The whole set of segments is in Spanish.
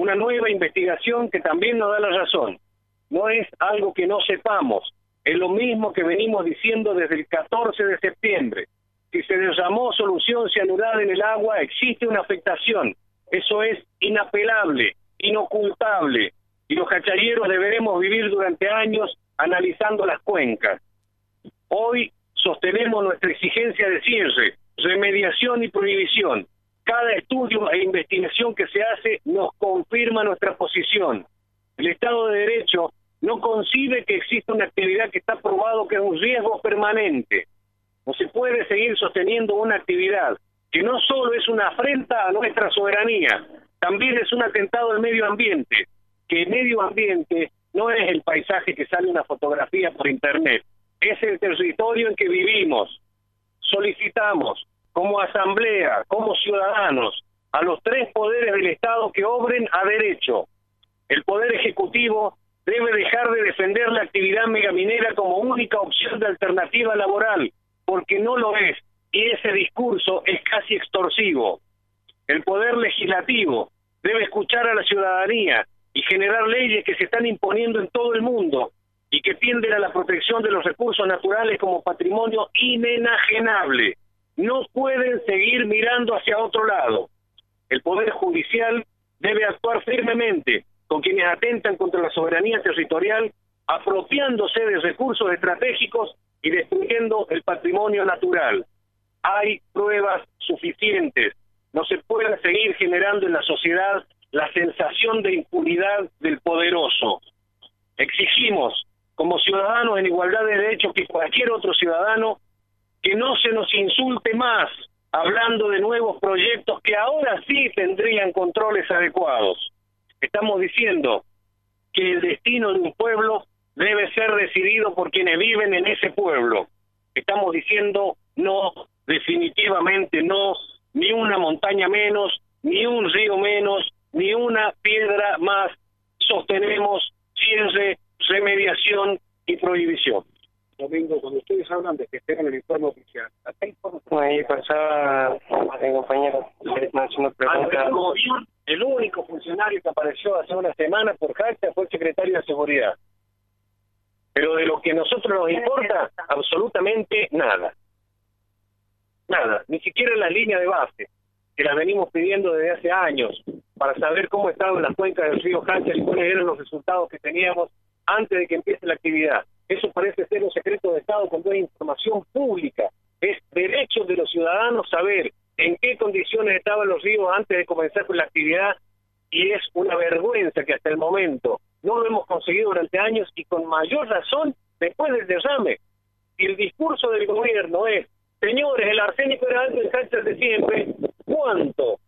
una nueva investigación que también nos da la razón. No es algo que no sepamos, es lo mismo que venimos diciendo desde el 14 de septiembre. Si se derramó solución cianurada en el agua, existe una afectación. Eso es inapelable, inocultable, y los cachalleros deberemos vivir durante años analizando las cuencas. Hoy sostenemos nuestra exigencia de cierre, remediación y prohibición. Cada estudio e investigación que se hace nos confirma nuestra posición. El Estado de Derecho no concibe que exista una actividad que está probado que es un riesgo permanente. No se puede seguir sosteniendo una actividad que no solo es una afrenta a nuestra soberanía, también es un atentado al medio ambiente, que el medio ambiente no es el paisaje que sale una fotografía por internet, es el territorio en que vivimos. Solicitamos, como asamblea, como ciudadanos, a los tres poderes del Estado que obren a derecho. El Poder Ejecutivo debe dejar de defender la actividad megaminera como única opción de alternativa laboral, porque no lo es, y ese discurso es casi extorsivo. El Poder Legislativo debe escuchar a la ciudadanía y generar leyes que se están imponiendo en todo el mundo y que tienden a la protección de los recursos naturales como patrimonio inenajenable. No pueden seguir mirando hacia otro lado. El Poder Judicial debe actuar firmemente con quienes atentan contra la soberanía territorial, apropiándose de recursos estratégicos y destruyendo el patrimonio natural. Hay pruebas suficientes. No se puede seguir generando en la sociedad la sensación de impunidad del poderoso. Exigimos, como ciudadanos en igualdad de derechos que cualquier otro ciudadano, que no se nos insulte más hablando de nuevos proyectos que ahora sí tendrían controles adecuados. Estamos diciendo que el destino de un pueblo debe ser decidido por quienes viven en ese pueblo. Estamos diciendo no, definitivamente no, ni una montaña menos, ni un río menos, ni una piedra más. Sostenemos cierre, remediación y prohibición. Domingo, cuando ustedes hablan de que esperan el informe oficial, ¿hasta información? Ahí pasaba el compañero haciendo preguntas. El único funcionario que apareció hace una semana por carta fue el secretario de Seguridad. Pero de lo que a nosotros nos importa, absolutamente nada. Nada, ni siquiera la línea de base, que la venimos pidiendo desde hace años, para saber cómo estaban las cuencas del río Cancha y cuáles eran los resultados que teníamos antes de que empiece la actividad. Eso parece ser un secreto de Estado cuando es información pública. Es derecho de los ciudadanos saber en qué condiciones estaban los ríos antes de comenzar con la actividad, y es una vergüenza que hasta el momento no lo hemos conseguido durante años, y con mayor razón después del derrame. Y el discurso del gobierno es: señores, el arsénico era alto en Canchas de siempre. ¿Cuánto?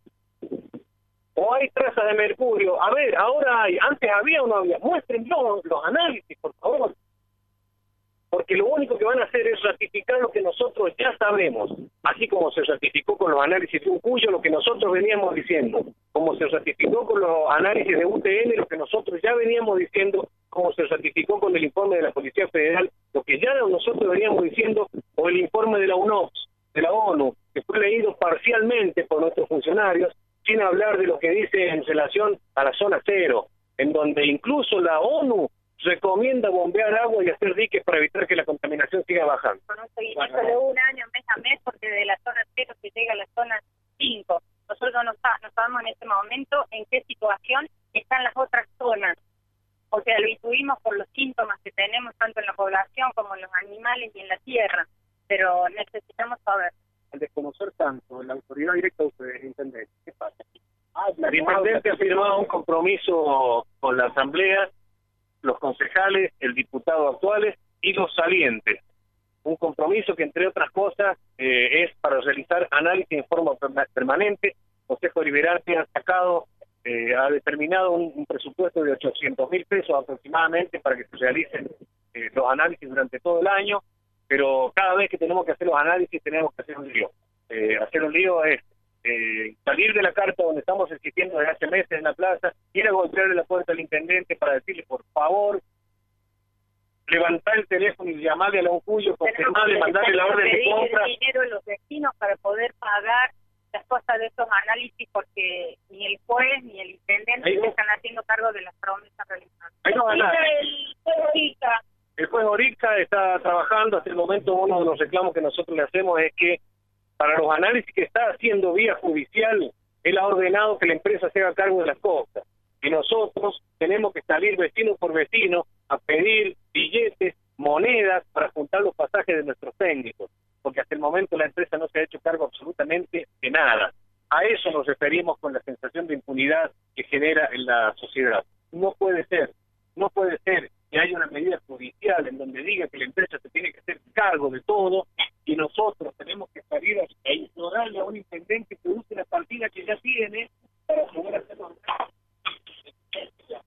¿O hay trazas de mercurio? A ver, ahora hay. Antes había o no había. Muéstrenlo los análisis, por favor. Porque lo único que van a hacer es ratificar lo que nosotros ya sabemos, así como se ratificó con los análisis de Uncuyo, lo que nosotros veníamos diciendo, como se ratificó con los análisis de UTN, lo que nosotros ya veníamos diciendo, como se ratificó con el informe de la Policía Federal, lo que ya nosotros veníamos diciendo, o el informe de la UNOPS, de la ONU, que fue leído parcialmente por nuestros funcionarios, sin hablar de lo que dice en relación a la zona cero, en donde incluso la ONU recomienda bombear agua y hacer diques para evitar que la contaminación siga bajando. Con un seguimiento de un año, mes a mes, porque de la zona 0 se llega a la zona 5. Nosotros no sabemos en este momento en qué situación están las otras zonas. O sea, lo intuimos por los síntomas que tenemos tanto en la población como en los animales y en la tierra, pero necesitamos saber. Al desconocer tanto la autoridad directa de ustedes, intendente, ¿qué pasa? El intendente ha firmado un compromiso con la asamblea, los concejales, el diputado actuales y los salientes. Un compromiso que, entre otras cosas, es para realizar análisis en forma permanente. El Consejo Deliberante ha determinado un presupuesto de 800.000 pesos aproximadamente para que se realicen los análisis durante todo el año, pero cada vez que tenemos que hacer los análisis tenemos que hacer un lío. Hacer un lío es salir de la carta donde estamos existiendo desde hace meses en la plaza, ir a golpearle la puerta al intendente para decirle: por favor, levantar el teléfono y llamarle a la Uncuyo, confirmarle, mandarle la orden de compra. Pedir dinero a los vecinos para poder pagar las cosas de esos análisis, porque ni el juez ni el intendente están algo de las promesas realizadas. No, nada. El juez Orica. El juez Orica está trabajando. Hasta el momento uno de los reclamos que nosotros le hacemos es que para los análisis que está haciendo vía judicial, él ha ordenado que la empresa se haga cargo de las costas. Y nosotros tenemos que salir vecino por vecino a pedir billetes, monedas, para juntar los pasajes de nuestros técnicos. Porque hasta el momento la empresa no se ha hecho cargo absolutamente de nada. A eso nos referimos con la sensación de impunidad que genera en la sociedad. No puede ser que haya una medida judicial en donde diga que la empresa se tiene que hacer cargo de todo